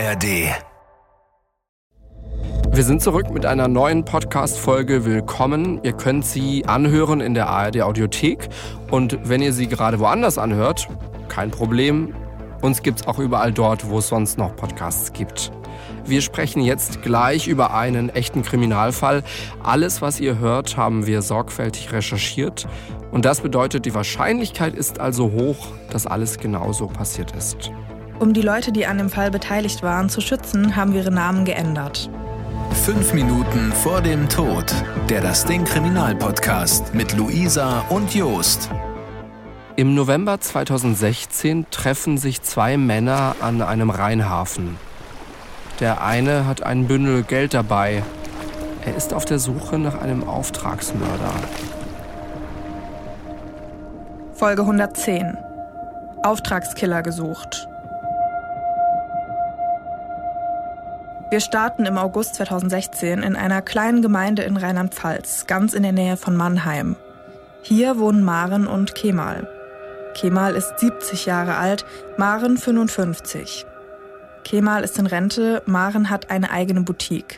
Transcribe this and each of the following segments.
ARD. Wir sind zurück mit einer neuen Podcast-Folge. Willkommen. Ihr könnt sie anhören in der ARD-Audiothek. Und wenn ihr sie gerade woanders anhört, kein Problem. Uns gibt's auch überall dort, wo es sonst noch Podcasts gibt. Wir sprechen jetzt gleich über einen echten Kriminalfall. Alles, was ihr hört, haben wir sorgfältig recherchiert. Und das bedeutet, die Wahrscheinlichkeit ist also hoch, dass alles genauso passiert ist. Um die Leute, die an dem Fall beteiligt waren, zu schützen, haben wir ihre Namen geändert. 5 Minuten vor dem Tod. Der Das Ding Kriminalpodcast mit Luisa und Jost. Im November 2016 treffen sich 2 Männer an einem Rheinhafen. Der eine hat ein Bündel Geld dabei. Er ist auf der Suche nach einem Auftragsmörder. Folge 110. Auftragskiller gesucht. Wir starten im August 2016 in einer kleinen Gemeinde in Rheinland-Pfalz, ganz in der Nähe von Mannheim. Hier wohnen Maren und Kemal. Kemal ist 70 Jahre alt, Maren 55. Kemal ist in Rente, Maren hat eine eigene Boutique.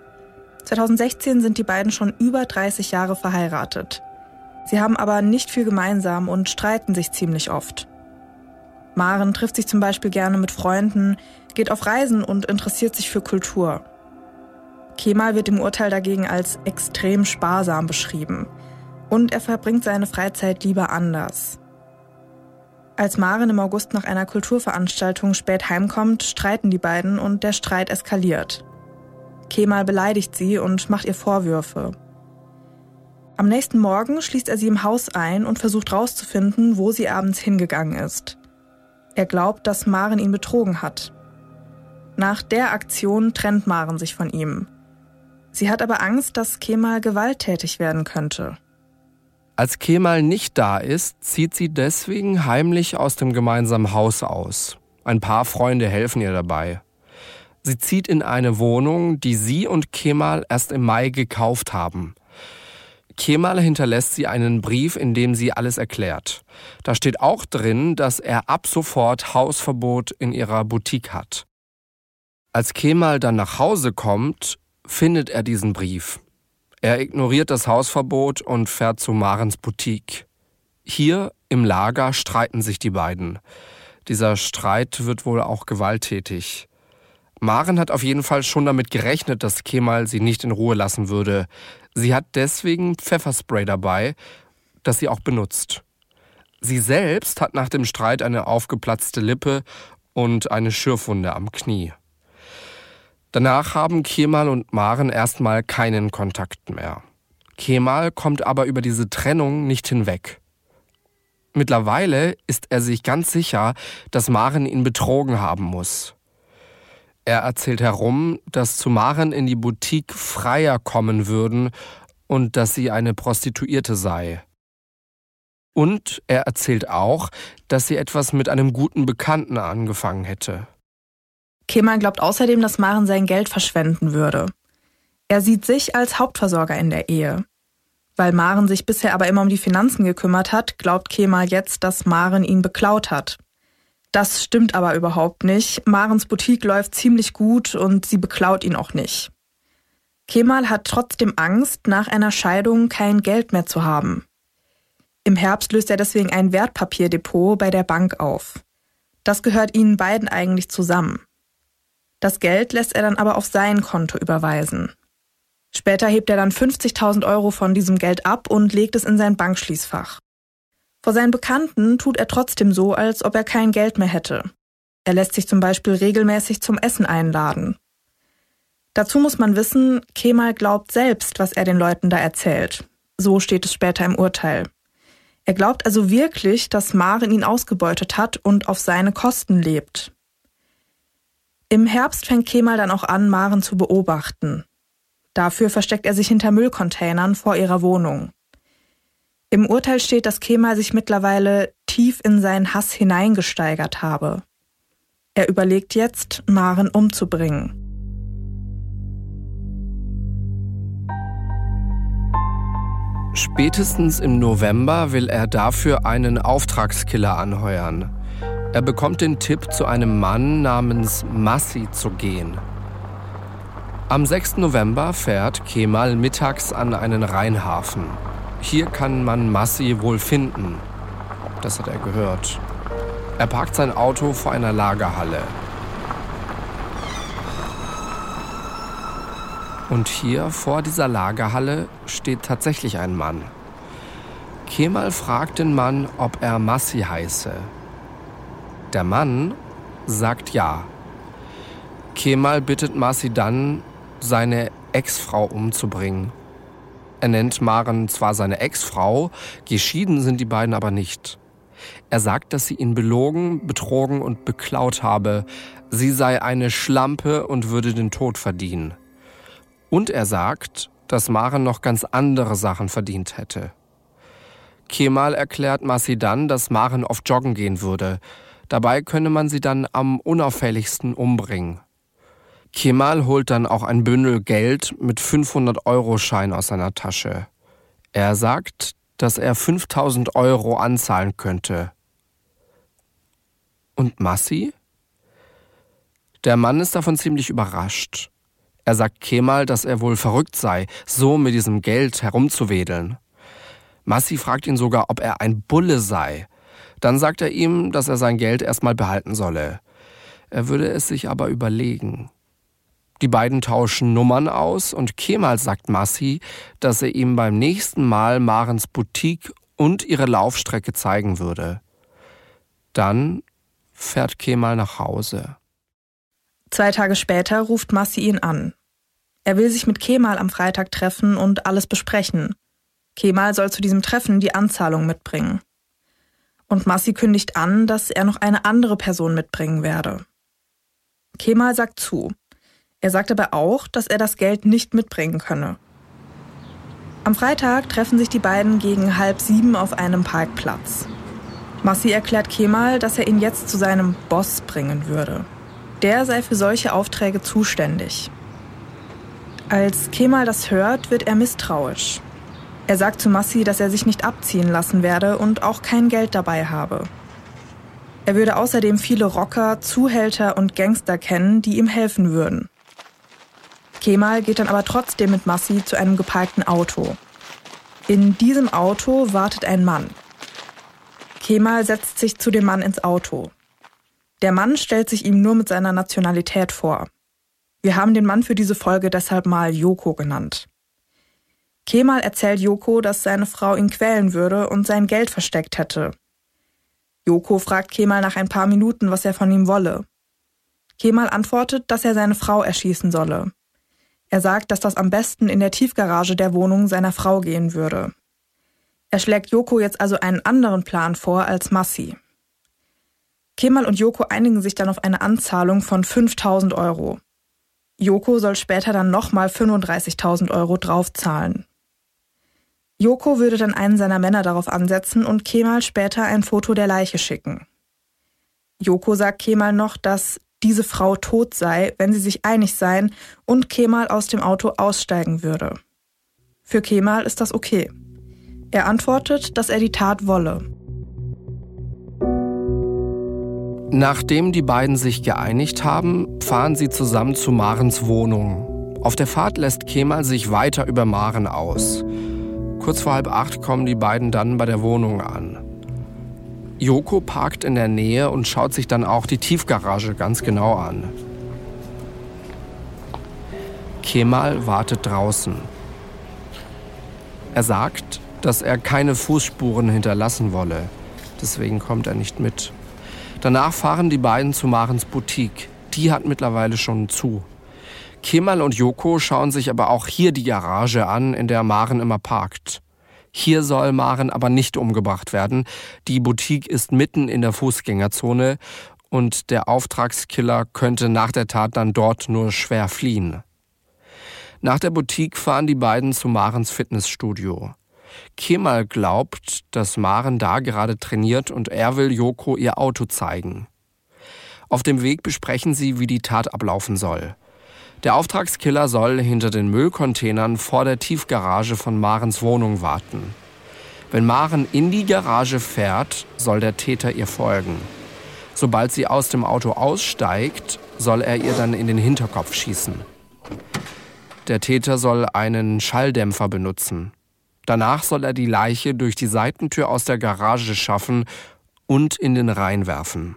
2016 sind die beiden schon über 30 Jahre verheiratet. Sie haben aber nicht viel gemeinsam und streiten sich ziemlich oft. Maren trifft sich zum Beispiel gerne mit Freunden, geht auf Reisen und interessiert sich für Kultur. Kemal wird im Urteil dagegen als extrem sparsam beschrieben. Und er verbringt seine Freizeit lieber anders. Als Maren im August nach einer Kulturveranstaltung spät heimkommt, streiten die beiden und der Streit eskaliert. Kemal beleidigt sie und macht ihr Vorwürfe. Am nächsten Morgen schließt er sie im Haus ein und versucht herauszufinden, wo sie abends hingegangen ist. Er glaubt, dass Maren ihn betrogen hat. Nach der Aktion trennt Maren sich von ihm. Sie hat aber Angst, dass Kemal gewalttätig werden könnte. Als Kemal nicht da ist, zieht sie deswegen heimlich aus dem gemeinsamen Haus aus. Ein paar Freunde helfen ihr dabei. Sie zieht in eine Wohnung, die sie und Kemal erst im Mai gekauft haben. Kemal hinterlässt sie einen Brief, in dem sie alles erklärt. Da steht auch drin, dass er ab sofort Hausverbot in ihrer Boutique hat. Als Kemal dann nach Hause kommt, findet er diesen Brief. Er ignoriert das Hausverbot und fährt zu Marens Boutique. Hier im Lager streiten sich die beiden. Dieser Streit wird wohl auch gewalttätig. Maren hat auf jeden Fall schon damit gerechnet, dass Kemal sie nicht in Ruhe lassen würde. Sie hat deswegen Pfefferspray dabei, das sie auch benutzt. Sie selbst hat nach dem Streit eine aufgeplatzte Lippe und eine Schürfwunde am Knie. Danach haben Kemal und Maren erstmal keinen Kontakt mehr. Kemal kommt aber über diese Trennung nicht hinweg. Mittlerweile ist er sich ganz sicher, dass Maren ihn betrogen haben muss. Er erzählt herum, dass zu Maren in die Boutique Freier kommen würden und dass sie eine Prostituierte sei. Und er erzählt auch, dass sie etwas mit einem guten Bekannten angefangen hätte. Kemal glaubt außerdem, dass Maren sein Geld verschwenden würde. Er sieht sich als Hauptversorger in der Ehe. Weil Maren sich bisher aber immer um die Finanzen gekümmert hat, glaubt Kemal jetzt, dass Maren ihn beklaut hat. Das stimmt aber überhaupt nicht. Marens Boutique läuft ziemlich gut und sie beklaut ihn auch nicht. Kemal hat trotzdem Angst, nach einer Scheidung kein Geld mehr zu haben. Im Herbst löst er deswegen ein Wertpapierdepot bei der Bank auf. Das gehört ihnen beiden eigentlich zusammen. Das Geld lässt er dann aber auf sein Konto überweisen. Später hebt er dann 50.000 € von diesem Geld ab und legt es in sein Bankschließfach. Vor seinen Bekannten tut er trotzdem so, als ob er kein Geld mehr hätte. Er lässt sich zum Beispiel regelmäßig zum Essen einladen. Dazu muss man wissen, Kemal glaubt selbst, was er den Leuten da erzählt. So steht es später im Urteil. Er glaubt also wirklich, dass Maren ihn ausgebeutet hat und auf seine Kosten lebt. Im Herbst fängt Kemal dann auch an, Maren zu beobachten. Dafür versteckt er sich hinter Müllcontainern vor ihrer Wohnung. Im Urteil steht, dass Kemal sich mittlerweile tief in seinen Hass hineingesteigert habe. Er überlegt jetzt, Maren umzubringen. Spätestens im November will er dafür einen Auftragskiller anheuern. Er bekommt den Tipp, zu einem Mann namens Massi zu gehen. Am 6. November fährt Kemal mittags an einen Rheinhafen. Hier kann man Massi wohl finden. Das hat er gehört. Er parkt sein Auto vor einer Lagerhalle. Und hier vor dieser Lagerhalle steht tatsächlich ein Mann. Kemal fragt den Mann, ob er Massi heiße. Der Mann sagt ja. Kemal bittet Massi dann, seine Ex-Frau umzubringen. Er nennt Maren zwar seine Ex-Frau, geschieden sind die beiden aber nicht. Er sagt, dass sie ihn belogen, betrogen und beklaut habe. Sie sei eine Schlampe und würde den Tod verdienen. Und er sagt, dass Maren noch ganz andere Sachen verdient hätte. Kemal erklärt Massi dann, dass Maren oft joggen gehen würde. Dabei könne man sie dann am unauffälligsten umbringen. Kemal holt dann auch ein Bündel Geld mit 500-Euro-Schein aus seiner Tasche. Er sagt, dass er 5.000 Euro anzahlen könnte. Und Massi? Der Mann ist davon ziemlich überrascht. Er sagt Kemal, dass er wohl verrückt sei, so mit diesem Geld herumzuwedeln. Massi fragt ihn sogar, ob er ein Bulle sei. Dann sagt er ihm, dass er sein Geld erstmal behalten solle. Er würde es sich aber überlegen. Die beiden tauschen Nummern aus und Kemal sagt Massi, dass er ihm beim nächsten Mal Marens Boutique und ihre Laufstrecke zeigen würde. Dann fährt Kemal nach Hause. 2 Tage später ruft Massi ihn an. Er will sich mit Kemal am Freitag treffen und alles besprechen. Kemal soll zu diesem Treffen die Anzahlung mitbringen. Und Massi kündigt an, dass er noch eine andere Person mitbringen werde. Kemal sagt zu. Er sagt aber auch, dass er das Geld nicht mitbringen könne. Am Freitag treffen sich die beiden gegen 6:30 auf einem Parkplatz. Massi erklärt Kemal, dass er ihn jetzt zu seinem Boss bringen würde. Der sei für solche Aufträge zuständig. Als Kemal das hört, wird er misstrauisch. Er sagt zu Massi, dass er sich nicht abziehen lassen werde und auch kein Geld dabei habe. Er würde außerdem viele Rocker, Zuhälter und Gangster kennen, die ihm helfen würden. Kemal geht dann aber trotzdem mit Massi zu einem geparkten Auto. In diesem Auto wartet ein Mann. Kemal setzt sich zu dem Mann ins Auto. Der Mann stellt sich ihm nur mit seiner Nationalität vor. Wir haben den Mann für diese Folge deshalb mal Joko genannt. Kemal erzählt Joko, dass seine Frau ihn quälen würde und sein Geld versteckt hätte. Joko fragt Kemal nach ein paar Minuten, was er von ihm wolle. Kemal antwortet, dass er seine Frau erschießen solle. Er sagt, dass das am besten in der Tiefgarage der Wohnung seiner Frau gehen würde. Er schlägt Joko jetzt also einen anderen Plan vor als Massi. Kemal und Joko einigen sich dann auf eine Anzahlung von 5.000 Euro. Joko soll später dann nochmal 35.000 Euro draufzahlen. Joko würde dann einen seiner Männer darauf ansetzen und Kemal später ein Foto der Leiche schicken. Joko sagt Kemal noch, dass diese Frau tot sei, wenn sie sich einig seien und Kemal aus dem Auto aussteigen würde. Für Kemal ist das okay. Er antwortet, dass er die Tat wolle. Nachdem die beiden sich geeinigt haben, fahren sie zusammen zu Marens Wohnung. Auf der Fahrt lässt Kemal sich weiter über Maren aus. Kurz vor 7:30 kommen die beiden dann bei der Wohnung an. Joko parkt in der Nähe und schaut sich dann auch die Tiefgarage ganz genau an. Kemal wartet draußen. Er sagt, dass er keine Fußspuren hinterlassen wolle. Deswegen kommt er nicht mit. Danach fahren die beiden zu Marens Boutique. Die hat mittlerweile schon zu. Kemal und Joko schauen sich aber auch hier die Garage an, in der Maren immer parkt. Hier soll Maren aber nicht umgebracht werden. Die Boutique ist mitten in der Fußgängerzone und der Auftragskiller könnte nach der Tat dann dort nur schwer fliehen. Nach der Boutique fahren die beiden zu Marens Fitnessstudio. Kemal glaubt, dass Maren da gerade trainiert und er will Joko ihr Auto zeigen. Auf dem Weg besprechen sie, wie die Tat ablaufen soll. Der Auftragskiller soll hinter den Müllcontainern vor der Tiefgarage von Marens Wohnung warten. Wenn Maren in die Garage fährt, soll der Täter ihr folgen. Sobald sie aus dem Auto aussteigt, soll er ihr dann in den Hinterkopf schießen. Der Täter soll einen Schalldämpfer benutzen. Danach soll er die Leiche durch die Seitentür aus der Garage schaffen und in den Rhein werfen.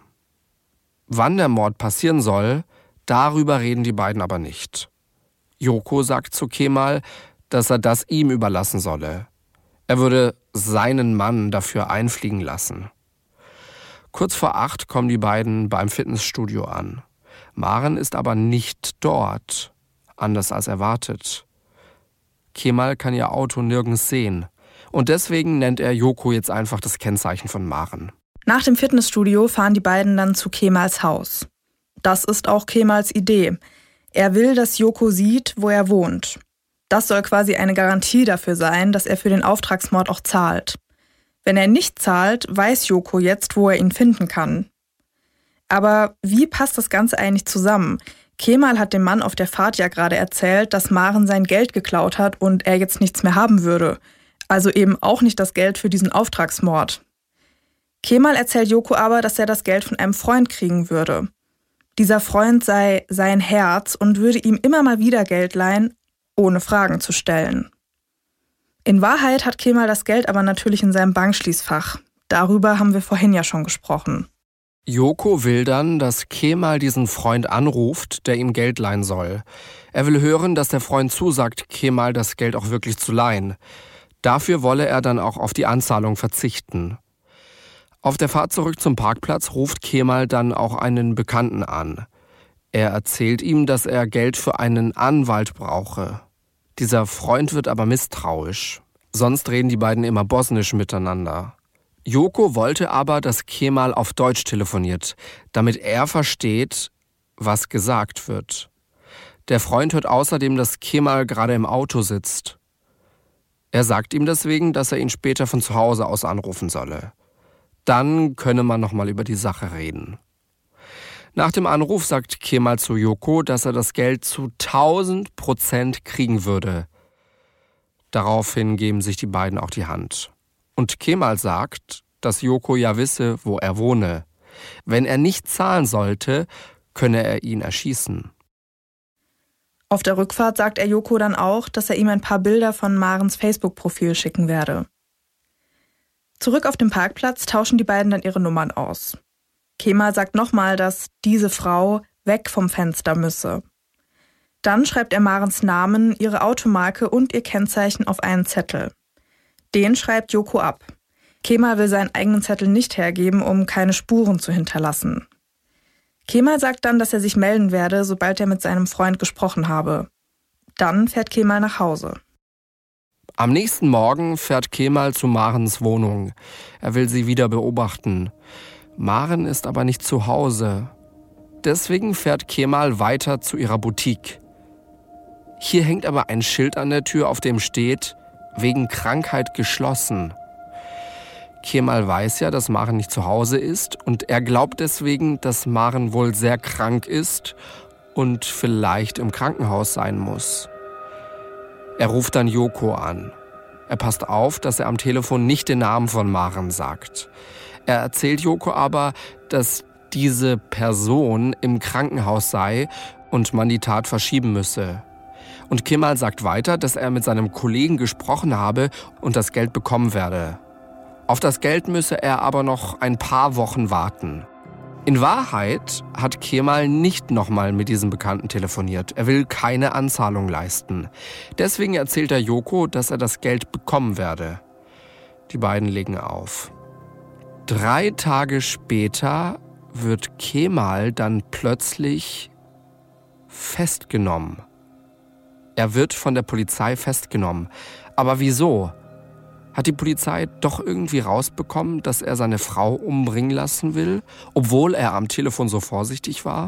Wann der Mord passieren soll, darüber reden die beiden aber nicht. Joko sagt zu Kemal, dass er das ihm überlassen solle. Er würde seinen Mann dafür einfliegen lassen. Kurz vor 8 kommen die beiden beim Fitnessstudio an. Maren ist aber nicht dort, anders als erwartet. Kemal kann ihr Auto nirgends sehen. Und deswegen nennt er Joko jetzt einfach das Kennzeichen von Maren. Nach dem Fitnessstudio fahren die beiden dann zu Kemals Haus. Das ist auch Kemals Idee. Er will, dass Joko sieht, wo er wohnt. Das soll quasi eine Garantie dafür sein, dass er für den Auftragsmord auch zahlt. Wenn er nicht zahlt, weiß Joko jetzt, wo er ihn finden kann. Aber wie passt das Ganze eigentlich zusammen? Kemal hat dem Mann auf der Fahrt ja gerade erzählt, dass Maren sein Geld geklaut hat und er jetzt nichts mehr haben würde. Also eben auch nicht das Geld für diesen Auftragsmord. Kemal erzählt Joko aber, dass er das Geld von einem Freund kriegen würde. Dieser Freund sei sein Herz und würde ihm immer mal wieder Geld leihen, ohne Fragen zu stellen. In Wahrheit hat Kemal das Geld aber natürlich in seinem Bankschließfach. Darüber haben wir vorhin ja schon gesprochen. Joko will dann, dass Kemal diesen Freund anruft, der ihm Geld leihen soll. Er will hören, dass der Freund zusagt, Kemal das Geld auch wirklich zu leihen. Dafür wolle er dann auch auf die Anzahlung verzichten. Auf der Fahrt zurück zum Parkplatz ruft Kemal dann auch einen Bekannten an. Er erzählt ihm, dass er Geld für einen Anwalt brauche. Dieser Freund wird aber misstrauisch. Sonst reden die beiden immer bosnisch miteinander. Joko wollte aber, dass Kemal auf Deutsch telefoniert, damit er versteht, was gesagt wird. Der Freund hört außerdem, dass Kemal gerade im Auto sitzt. Er sagt ihm deswegen, dass er ihn später von zu Hause aus anrufen solle. Dann könne man nochmal über die Sache reden. Nach dem Anruf sagt Kemal zu Joko, dass er das Geld zu 1000% kriegen würde. Daraufhin geben sich die beiden auch die Hand. Und Kemal sagt, dass Joko ja wisse, wo er wohne. Wenn er nicht zahlen sollte, könne er ihn erschießen. Auf der Rückfahrt sagt er Joko dann auch, dass er ihm ein paar Bilder von Marens Facebook-Profil schicken werde. Zurück auf dem Parkplatz tauschen die beiden dann ihre Nummern aus. Kemal sagt nochmal, dass diese Frau weg vom Fenster müsse. Dann schreibt er Marens Namen, ihre Automarke und ihr Kennzeichen auf einen Zettel. Den schreibt Joko ab. Kemal will seinen eigenen Zettel nicht hergeben, um keine Spuren zu hinterlassen. Kemal sagt dann, dass er sich melden werde, sobald er mit seinem Freund gesprochen habe. Dann fährt Kemal nach Hause. Am nächsten Morgen fährt Kemal zu Marens Wohnung. Er will sie wieder beobachten. Maren ist aber nicht zu Hause. Deswegen fährt Kemal weiter zu ihrer Boutique. Hier hängt aber ein Schild an der Tür, auf dem steht, wegen Krankheit geschlossen. Kemal weiß ja, dass Maren nicht zu Hause ist und er glaubt deswegen, dass Maren wohl sehr krank ist und vielleicht im Krankenhaus sein muss. Er ruft dann Joko an. Er passt auf, dass er am Telefon nicht den Namen von Maren sagt. Er erzählt Joko aber, dass diese Person im Krankenhaus sei und man die Tat verschieben müsse. Und Kemal sagt weiter, dass er mit seinem Kollegen gesprochen habe und das Geld bekommen werde. Auf das Geld müsse er aber noch ein paar Wochen warten. In Wahrheit hat Kemal nicht nochmal mit diesem Bekannten telefoniert. Er will keine Anzahlung leisten. Deswegen erzählt er Joko, dass er das Geld bekommen werde. Die beiden legen auf. 3 Tage später wird Kemal dann plötzlich festgenommen. Er wird von der Polizei festgenommen. Aber wieso? Hat die Polizei doch irgendwie rausbekommen, dass er seine Frau umbringen lassen will, obwohl er am Telefon so vorsichtig war?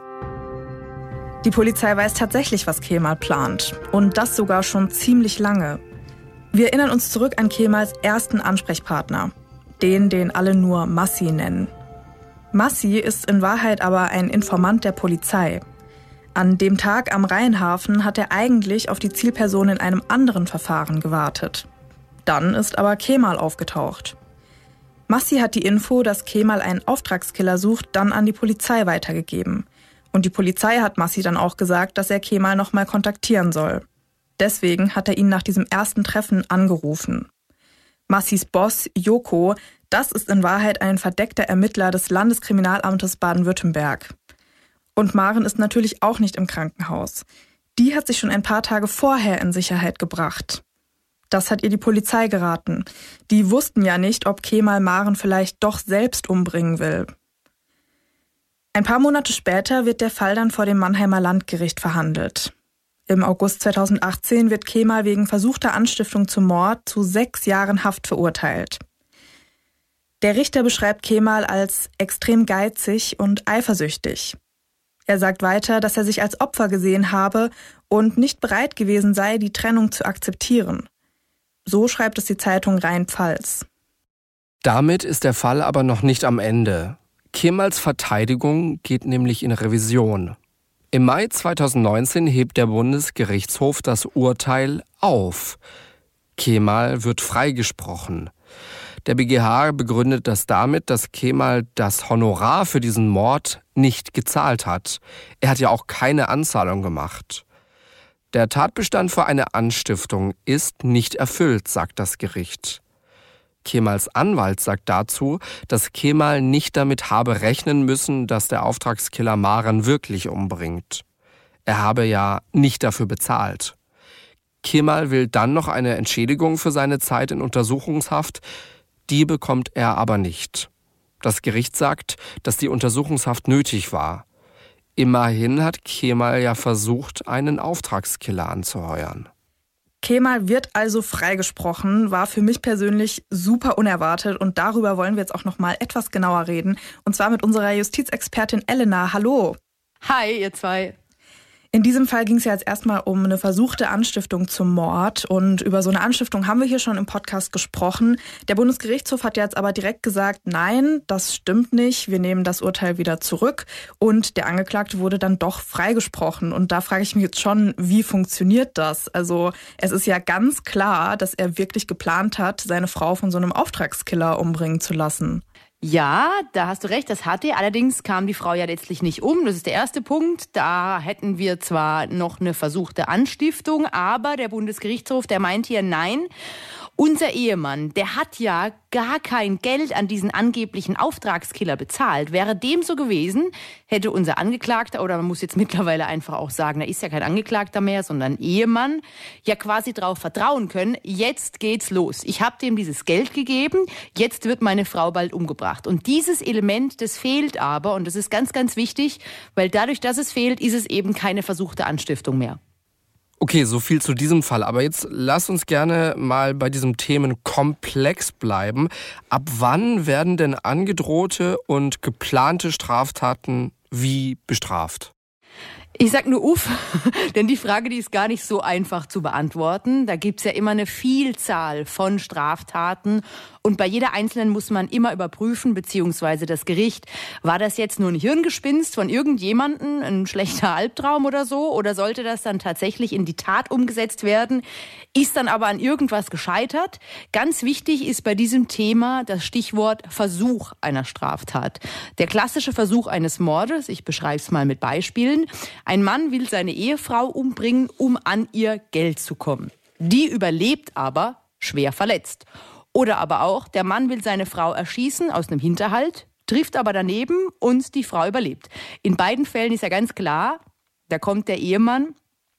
Die Polizei weiß tatsächlich, was Kemal plant. Und das sogar schon ziemlich lange. Wir erinnern uns zurück an Kemals ersten Ansprechpartner. Den alle nur Massi nennen. Massi ist in Wahrheit aber ein Informant der Polizei. An dem Tag am Rheinhafen hat er eigentlich auf die Zielperson in einem anderen Verfahren gewartet. Dann ist aber Kemal aufgetaucht. Massi hat die Info, dass Kemal einen Auftragskiller sucht, dann an die Polizei weitergegeben. Und die Polizei hat Massi dann auch gesagt, dass er Kemal nochmal kontaktieren soll. Deswegen hat er ihn nach diesem ersten Treffen angerufen. Massis Boss, Joko, das ist in Wahrheit ein verdeckter Ermittler des Landeskriminalamtes Baden-Württemberg. Und Maren ist natürlich auch nicht im Krankenhaus. Die hat sich schon ein paar Tage vorher in Sicherheit gebracht. Das hat ihr die Polizei geraten. Die wussten ja nicht, ob Kemal Maren vielleicht doch selbst umbringen will. Ein paar Monate später wird der Fall dann vor dem Mannheimer Landgericht verhandelt. Im August 2018 wird Kemal wegen versuchter Anstiftung zum Mord zu 6 Jahren Haft verurteilt. Der Richter beschreibt Kemal als extrem geizig und eifersüchtig. Er sagt weiter, dass er sich als Opfer gesehen habe und nicht bereit gewesen sei, die Trennung zu akzeptieren. So schreibt es die Zeitung Rhein-Pfalz. Damit ist der Fall aber noch nicht am Ende. Kemals Verteidigung geht nämlich in Revision. Im Mai 2019 hebt der Bundesgerichtshof das Urteil auf. Kemal wird freigesprochen. Der BGH begründet das damit, dass Kemal das Honorar für diesen Mord nicht gezahlt hat. Er hat ja auch keine Anzahlung gemacht. Der Tatbestand für eine Anstiftung ist nicht erfüllt, sagt das Gericht. Kemals Anwalt sagt dazu, dass Kemal nicht damit habe rechnen müssen, dass der Auftragskiller Maren wirklich umbringt. Er habe ja nicht dafür bezahlt. Kemal will dann noch eine Entschädigung für seine Zeit in Untersuchungshaft. Die bekommt er aber nicht. Das Gericht sagt, dass die Untersuchungshaft nötig war. Immerhin hat Kemal ja versucht, einen Auftragskiller anzuheuern. Kemal wird also freigesprochen, war für mich persönlich super unerwartet und darüber wollen wir jetzt auch noch mal etwas genauer reden. Und zwar mit unserer Justizexpertin Elena. Hallo. Hi, ihr zwei. In diesem Fall ging es ja jetzt erstmal um eine versuchte Anstiftung zum Mord und über so eine Anstiftung haben wir hier schon im Podcast gesprochen. Der Bundesgerichtshof hat jetzt aber direkt gesagt, nein, das stimmt nicht, wir nehmen das Urteil wieder zurück und der Angeklagte wurde dann doch freigesprochen. Und da frage ich mich jetzt schon, wie funktioniert das? Also es ist ja ganz klar, dass er wirklich geplant hat, seine Frau von so einem Auftragskiller umbringen zu lassen. Ja, da hast du recht, das hat er. Allerdings kam die Frau ja letztlich nicht um. Das ist der erste Punkt. Da hätten wir zwar noch eine versuchte Anstiftung, aber der Bundesgerichtshof, der meint hier, nein, unser Ehemann, der hat ja gar kein Geld an diesen angeblichen Auftragskiller bezahlt. Wäre dem so gewesen, hätte unser Angeklagter, oder man muss jetzt mittlerweile einfach auch sagen, er ist ja kein Angeklagter mehr, sondern Ehemann, ja quasi darauf vertrauen können, jetzt geht's los. Ich habe dem dieses Geld gegeben, jetzt wird meine Frau bald umgebracht. Und dieses Element, das fehlt aber, und das ist ganz, ganz wichtig, weil dadurch, dass es fehlt, ist es eben keine versuchte Anstiftung mehr. Okay, so viel zu diesem Fall. Aber jetzt lass uns gerne mal bei diesem Themenkomplex bleiben. Ab wann werden denn angedrohte und geplante Straftaten wie bestraft? Ich sag nur uff, denn die Frage, die ist gar nicht so einfach zu beantworten. Da gibt's ja immer eine Vielzahl von Straftaten und bei jeder einzelnen muss man immer überprüfen, beziehungsweise das Gericht, war das jetzt nur ein Hirngespinst von irgendjemandem, ein schlechter Albtraum oder so, oder sollte das dann tatsächlich in die Tat umgesetzt werden, ist dann aber an irgendwas gescheitert. Ganz wichtig ist bei diesem Thema das Stichwort Versuch einer Straftat. Der klassische Versuch eines Mordes, ich beschreibe es mal mit Beispielen. Ein Mann will seine Ehefrau umbringen, um an ihr Geld zu kommen. Die überlebt aber schwer verletzt. Oder aber auch, der Mann will seine Frau erschießen aus einem Hinterhalt, trifft aber daneben und die Frau überlebt. In beiden Fällen ist ja ganz klar, da kommt der Ehemann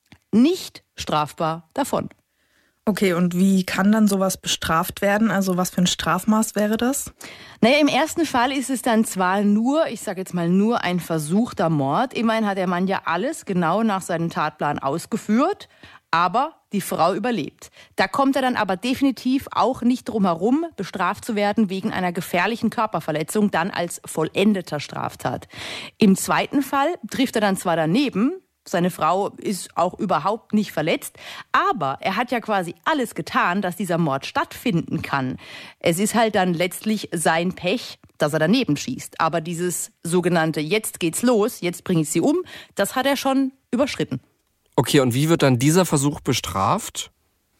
nicht strafbar davon. Okay, und wie kann dann sowas bestraft werden? Also was für ein Strafmaß wäre das? Naja, im ersten Fall ist es dann zwar nur, ich sage jetzt mal nur ein versuchter Mord. Immerhin hat der Mann ja alles genau nach seinem Tatplan ausgeführt, aber die Frau überlebt. Da kommt er dann aber definitiv auch nicht drum herum, bestraft zu werden wegen einer gefährlichen Körperverletzung, dann als vollendeter Straftat. Im zweiten Fall trifft er dann zwar daneben, seine Frau ist auch überhaupt nicht verletzt, aber er hat ja quasi alles getan, dass dieser Mord stattfinden kann. Es ist halt dann letztlich sein Pech, dass er daneben schießt. Aber dieses sogenannte jetzt geht's los, jetzt bringe ich sie um, das hat er schon überschritten. Okay, und wie wird dann dieser Versuch bestraft?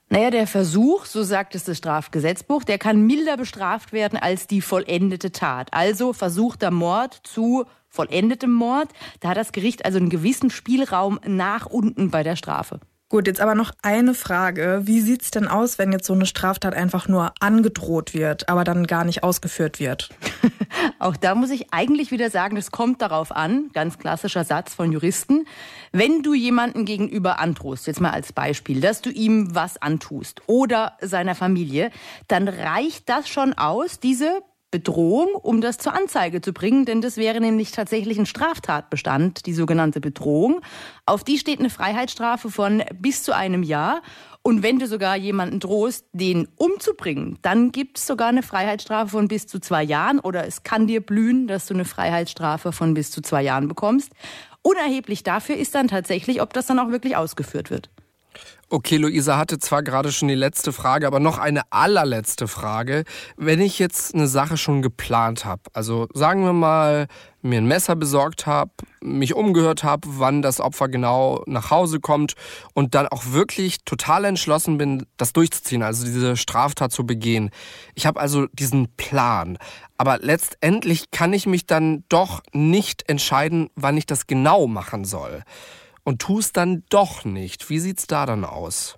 Naja, der Versuch, so sagt es das Strafgesetzbuch, der kann milder bestraft werden als die vollendete Tat. Also versuchter Mord zu vollendetem Mord. Da hat das Gericht also einen gewissen Spielraum nach unten bei der Strafe. Gut, jetzt aber noch eine Frage. Wie sieht's denn aus, wenn jetzt so eine Straftat einfach nur angedroht wird, aber dann gar nicht ausgeführt wird? Auch da muss ich eigentlich wieder sagen, das kommt darauf an, ganz klassischer Satz von Juristen, wenn du jemanden gegenüber androhst, jetzt mal als Beispiel, dass du ihm was antust oder seiner Familie, dann reicht das schon aus, diese Bedrohung, um das zur Anzeige zu bringen, denn das wäre nämlich tatsächlich ein Straftatbestand, die sogenannte Bedrohung. Auf die steht eine Freiheitsstrafe von bis zu 1 Jahr. Und wenn du sogar jemanden drohst, den umzubringen, dann gibt es sogar eine Freiheitsstrafe von bis zu 2 Jahren. Oder es kann dir blühen, dass du eine Freiheitsstrafe von bis zu 2 Jahren bekommst. Unerheblich dafür ist dann tatsächlich, ob das dann auch wirklich ausgeführt wird. Okay, Luisa hatte zwar gerade schon die letzte Frage, aber noch eine allerletzte Frage. Wenn ich jetzt eine Sache schon geplant habe, also sagen wir mal, mir ein Messer besorgt habe, mich umgehört habe, wann das Opfer genau nach Hause kommt und dann auch wirklich total entschlossen bin, das durchzuziehen, also diese Straftat zu begehen. Ich habe also diesen Plan, aber letztendlich kann ich mich dann doch nicht entscheiden, wann ich das genau machen soll. Und tust dann doch nicht. Wie sieht's da dann aus?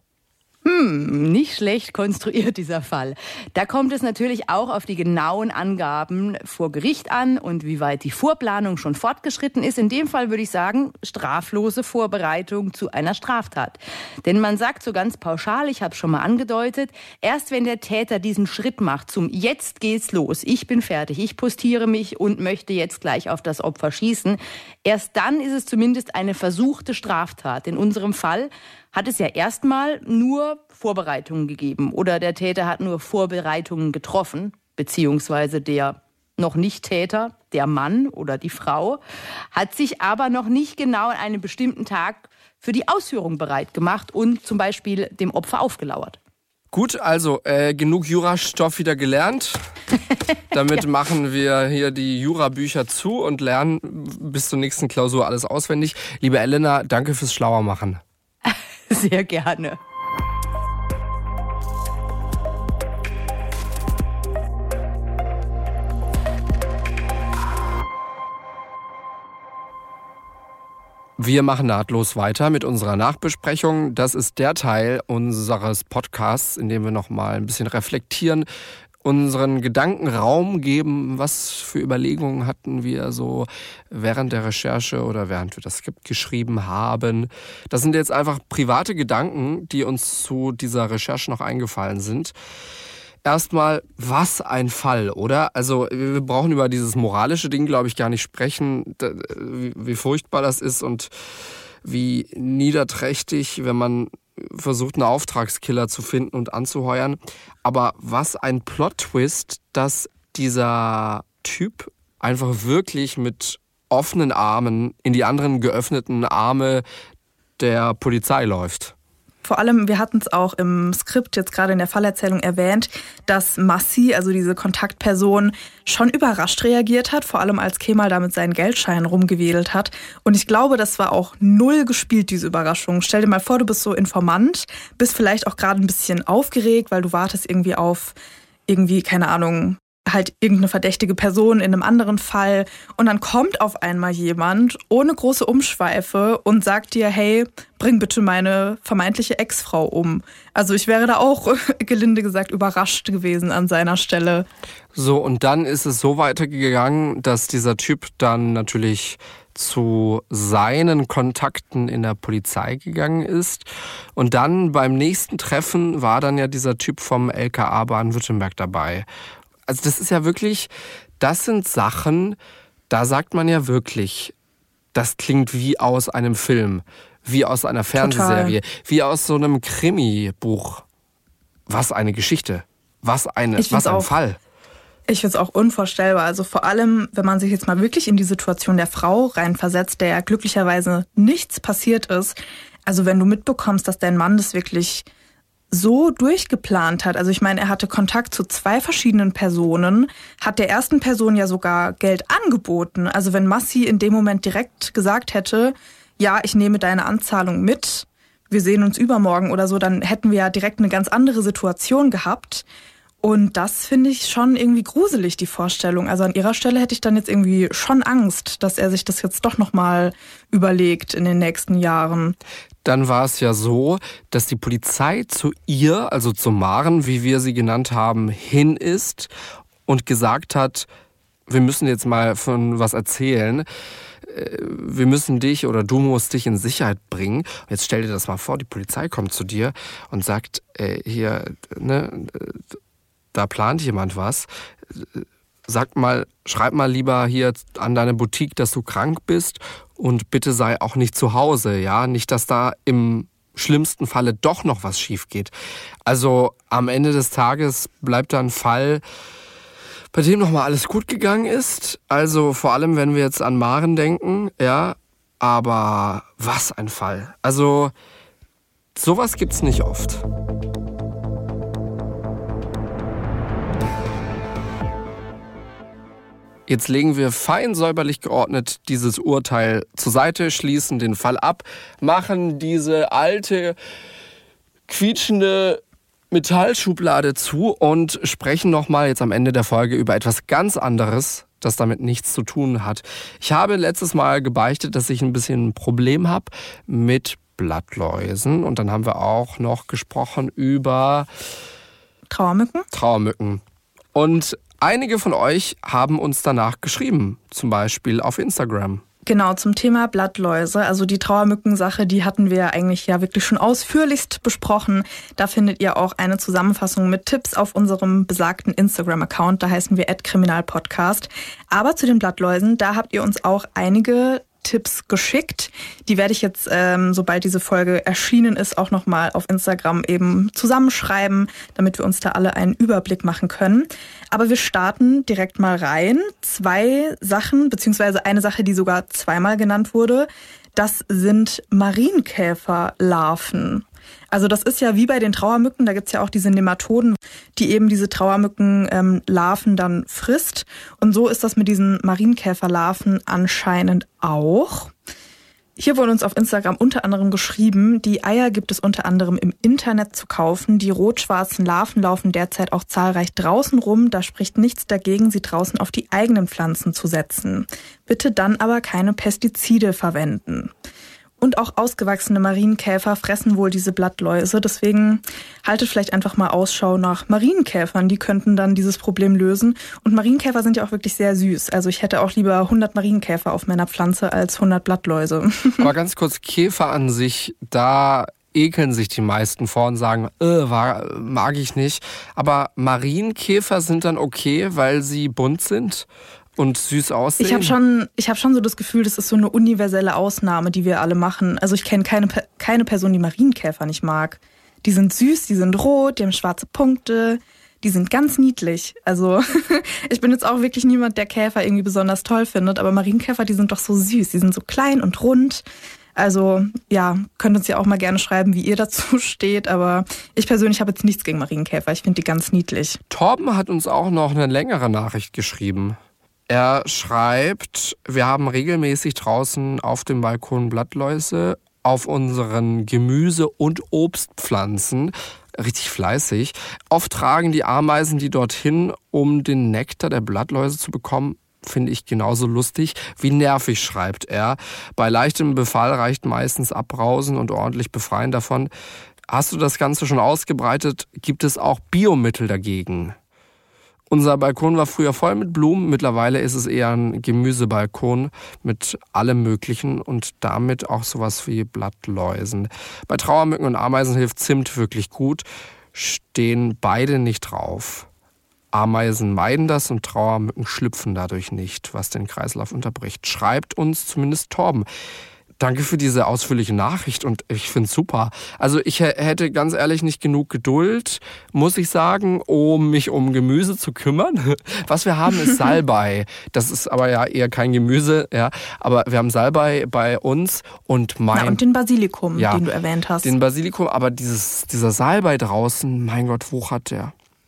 Nicht schlecht konstruiert dieser Fall. Da kommt es natürlich auch auf die genauen Angaben vor Gericht an und wie weit die Vorplanung schon fortgeschritten ist. In dem Fall würde ich sagen, straflose Vorbereitung zu einer Straftat. Denn man sagt so ganz pauschal, ich habe es schon mal angedeutet, erst wenn der Täter diesen Schritt macht zum Jetzt geht's los, ich bin fertig, ich postiere mich und möchte jetzt gleich auf das Opfer schießen, erst dann ist es zumindest eine versuchte Straftat. In unserem Fall hat es ja erstmal nur Vorbereitungen gegeben oder der Täter hat nur Vorbereitungen getroffen, beziehungsweise der noch nicht Täter, der Mann oder die Frau, hat sich aber noch nicht genau an einem bestimmten Tag für die Ausführung bereit gemacht und zum Beispiel dem Opfer aufgelauert. Gut, also genug Jurastoff wieder gelernt. Damit machen wir hier die Jurabücher zu und lernen bis zur nächsten Klausur alles auswendig. Liebe Elena, danke fürs Schlauermachen. Sehr gerne. Wir machen nahtlos weiter mit unserer Nachbesprechung. Das ist der Teil unseres Podcasts, in dem wir noch mal ein bisschen reflektieren, unseren Gedanken Raum geben, was für Überlegungen hatten wir so während der Recherche oder während wir das Skript geschrieben haben. Das sind jetzt einfach private Gedanken, die uns zu dieser Recherche noch eingefallen sind. Erstmal, was ein Fall, oder? Also wir brauchen über dieses moralische Ding, glaube ich, gar nicht sprechen, wie furchtbar das ist und wie niederträchtig, wenn man versucht, einen Auftragskiller zu finden und anzuheuern. Aber was ein Plot-Twist, dass dieser Typ einfach wirklich mit offenen Armen in die anderen geöffneten Arme der Polizei läuft. Vor allem, wir hatten es auch im Skript jetzt gerade in der Fallerzählung erwähnt, dass Massi, also diese Kontaktperson, schon überrascht reagiert hat, vor allem als Kemal da mit seinen Geldscheinen rumgewedelt hat. Und ich glaube, das war auch null gespielt, diese Überraschung. Stell dir mal vor, du bist so Informant, bist vielleicht auch gerade ein bisschen aufgeregt, weil du wartest irgendwie auf keine Ahnung, halt irgendeine verdächtige Person in einem anderen Fall und dann kommt auf einmal jemand ohne große Umschweife und sagt dir, hey, bring bitte meine vermeintliche Ex-Frau um. Also ich wäre da auch, gelinde gesagt, überrascht gewesen an seiner Stelle. So, und dann ist es so weitergegangen, dass dieser Typ dann natürlich zu seinen Kontakten in der Polizei gegangen ist. Und dann beim nächsten Treffen war dann ja dieser Typ vom LKA Baden-Württemberg dabei. Also das ist ja wirklich, das sind Sachen, da sagt man ja wirklich, das klingt wie aus einem Film, wie aus einer Fernsehserie, wie aus so einem Krimi-Buch. Was eine Geschichte, was ein Fall. Ich finde es auch unvorstellbar. Also vor allem, wenn man sich jetzt mal wirklich in die Situation der Frau reinversetzt, der ja glücklicherweise nichts passiert ist. Also wenn du mitbekommst, dass dein Mann das wirklich so durchgeplant hat. Also ich meine, er hatte Kontakt zu 2 verschiedenen Personen, hat der ersten Person ja sogar Geld angeboten. Also wenn Massi in dem Moment direkt gesagt hätte, ja, ich nehme deine Anzahlung mit, wir sehen uns übermorgen oder so, dann hätten wir ja direkt eine ganz andere Situation gehabt. Und das finde ich schon irgendwie gruselig, die Vorstellung. Also an ihrer Stelle hätte ich dann jetzt irgendwie schon Angst, dass er sich das jetzt doch nochmal überlegt in den nächsten Jahren. Dann war es ja so, dass die Polizei zu ihr, also zu Maren, wie wir sie genannt haben, hin ist und gesagt hat, wir müssen jetzt mal von was erzählen. Wir müssen dich oder du musst dich in Sicherheit bringen. Jetzt stell dir das mal vor, die Polizei kommt zu dir und sagt, hier, ne, da plant jemand was. Schreib mal lieber hier an deine Boutique, dass du krank bist und bitte sei auch nicht zu Hause, ja? Nicht, dass da im schlimmsten Falle doch noch was schief geht. Also am Ende des Tages bleibt da ein Fall, bei dem nochmal alles gut gegangen ist. Also vor allem, wenn wir jetzt an Maren denken, ja. Aber was ein Fall. Also sowas gibt's nicht oft. Jetzt legen wir fein säuberlich geordnet dieses Urteil zur Seite, schließen den Fall ab, machen diese alte, quietschende Metallschublade zu und sprechen nochmal jetzt am Ende der Folge über etwas ganz anderes, das damit nichts zu tun hat. Ich habe letztes Mal gebeichtet, dass ich ein bisschen ein Problem habe mit Blattläusen. Und dann haben wir auch noch gesprochen über Trauermücken. Und einige von euch haben uns danach geschrieben, zum Beispiel auf Instagram. Genau, zum Thema Blattläuse. Also die Trauermückensache, die hatten wir eigentlich ja wirklich schon ausführlichst besprochen. Da findet ihr auch eine Zusammenfassung mit Tipps auf unserem besagten Instagram-Account. Da heißen wir @kriminalpodcast. Aber zu den Blattläusen, da habt ihr uns auch einige Tipps geschickt. Die werde ich jetzt, sobald diese Folge erschienen ist, auch nochmal auf Instagram eben zusammenschreiben, damit wir uns da alle einen Überblick machen können. Aber wir starten direkt mal rein. 2 Sachen, beziehungsweise eine Sache, die sogar zweimal genannt wurde, das sind Marienkäferlarven. Also das ist ja wie bei den Trauermücken, da gibt's ja auch diese Nematoden, die eben diese Trauermückenlarven dann frisst. Und so ist das mit diesen Marienkäferlarven anscheinend auch. Hier wurde uns auf Instagram unter anderem geschrieben, die Eier gibt es unter anderem im Internet zu kaufen. Die rot-schwarzen Larven laufen derzeit auch zahlreich draußen rum. Da spricht nichts dagegen, sie draußen auf die eigenen Pflanzen zu setzen. Bitte dann aber keine Pestizide verwenden. Und auch ausgewachsene Marienkäfer fressen wohl diese Blattläuse. Deswegen haltet vielleicht einfach mal Ausschau nach Marienkäfern. Die könnten dann dieses Problem lösen. Und Marienkäfer sind ja auch wirklich sehr süß. Also ich hätte auch lieber 100 Marienkäfer auf meiner Pflanze als 100 Blattläuse. Aber ganz kurz, Käfer an sich, da ekeln sich die meisten vor und sagen, mag ich nicht. Aber Marienkäfer sind dann okay, weil sie bunt sind und süß aussehen? Ich hab schon so das Gefühl, das ist so eine universelle Ausnahme, die wir alle machen. Also ich kenne keine Person, die Marienkäfer nicht mag. Die sind süß, die sind rot, die haben schwarze Punkte, die sind ganz niedlich. Also ich bin jetzt auch wirklich niemand, der Käfer irgendwie besonders toll findet, aber Marienkäfer, die sind doch so süß, die sind so klein und rund. Also ja, könnt uns ja auch mal gerne schreiben, wie ihr dazu steht, aber ich persönlich habe jetzt nichts gegen Marienkäfer, ich finde die ganz niedlich. Torben hat uns auch noch eine längere Nachricht geschrieben. Er schreibt, wir haben regelmäßig draußen auf dem Balkon Blattläuse auf unseren Gemüse- und Obstpflanzen. Richtig fleißig. Oft tragen die Ameisen die dorthin, um den Nektar der Blattläuse zu bekommen. Finde ich genauso lustig wie nervig, schreibt er. Bei leichtem Befall reicht meistens Abbrausen und ordentlich befreien davon. Hast du das Ganze schon ausgebreitet? Gibt es auch Biomittel dagegen? Unser Balkon war früher voll mit Blumen, mittlerweile ist es eher ein Gemüsebalkon mit allem Möglichen und damit auch sowas wie Blattläusen. Bei Trauermücken und Ameisen hilft Zimt wirklich gut, stehen beide nicht drauf. Ameisen meiden das und Trauermücken schlüpfen dadurch nicht, was den Kreislauf unterbricht. Schreibt uns zumindest Torben. Danke für diese ausführliche Nachricht und ich finde es super. Also ich hätte ganz ehrlich nicht genug Geduld, muss ich sagen, um mich um Gemüse zu kümmern. Was wir haben ist Salbei. Das ist aber ja eher kein Gemüse, ja. Aber wir haben Salbei bei uns und und den Basilikum, den du erwähnt hast. Den Basilikum, aber dieser Salbei draußen, mein Gott, wuchert der.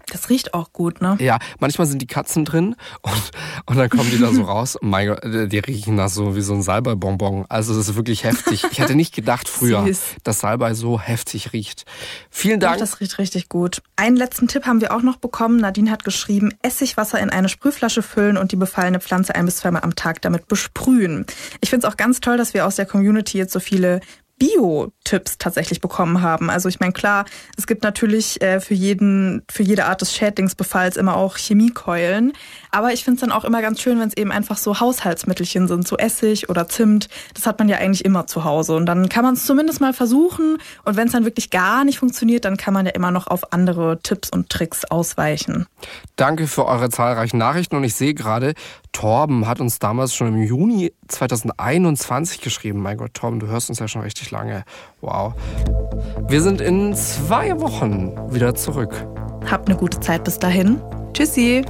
Das riecht auch gut, ne? Ja, manchmal sind die Katzen drin und dann kommen die da so raus. Mein Gott, die riechen nach so wie so ein Salbei-Bonbon. Also das ist wirklich heftig. Ich hätte nicht gedacht früher, dass Salbei so heftig riecht. Vielen Dank. Doch, das riecht richtig gut. Einen letzten Tipp haben wir auch noch bekommen. Nadine hat geschrieben, Essigwasser in eine Sprühflasche füllen und die befallene Pflanze 1 bis 2 Mal am Tag damit besprühen. Ich finde es auch ganz toll, dass wir aus der Community jetzt so viele Bio-Tipps tatsächlich bekommen haben. Also ich meine, klar, es gibt natürlich für jede Art des Schädlingsbefalls immer auch Chemiekeulen. Aber ich finde es dann auch immer ganz schön, wenn es eben einfach so Haushaltsmittelchen sind, so Essig oder Zimt. Das hat man ja eigentlich immer zu Hause. Und dann kann man es zumindest mal versuchen. Und wenn es dann wirklich gar nicht funktioniert, dann kann man ja immer noch auf andere Tipps und Tricks ausweichen. Danke für eure zahlreichen Nachrichten. Und ich sehe gerade, Torben hat uns damals schon im Juni 2021 geschrieben. Mein Gott, Torben, du hörst uns ja schon richtig lange. Wow. Wir sind in 2 Wochen wieder zurück. Habt eine gute Zeit bis dahin. Tschüssi.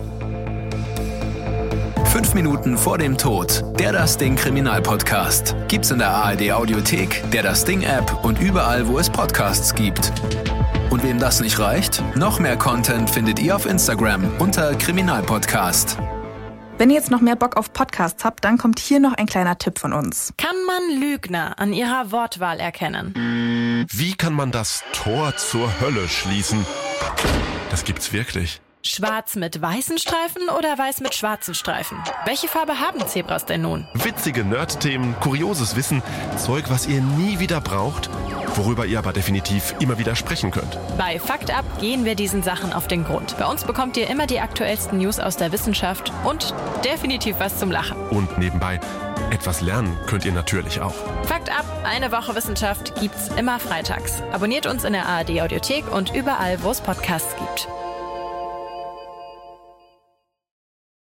5 Minuten vor dem Tod. Der Das Ding Kriminalpodcast. Gibt's in der ARD Audiothek, der Das Ding App und überall, wo es Podcasts gibt. Und wem das nicht reicht, noch mehr Content findet ihr auf Instagram unter Kriminalpodcast. Wenn ihr jetzt noch mehr Bock auf Podcasts habt, dann kommt hier noch ein kleiner Tipp von uns. Kann man Lügner an ihrer Wortwahl erkennen? Wie kann man das Tor zur Hölle schließen? Das gibt's wirklich. Schwarz mit weißen Streifen oder weiß mit schwarzen Streifen? Welche Farbe haben Zebras denn nun? Witzige Nerd-Themen, kurioses Wissen, Zeug, was ihr nie wieder braucht, worüber ihr aber definitiv immer wieder sprechen könnt. Bei Fakt Up gehen wir diesen Sachen auf den Grund. Bei uns bekommt ihr immer die aktuellsten News aus der Wissenschaft und definitiv was zum Lachen. Und nebenbei, etwas lernen könnt ihr natürlich auch. Fakt Up, eine Woche Wissenschaft gibt's immer freitags. Abonniert uns in der ARD Audiothek und überall, wo es Podcasts gibt.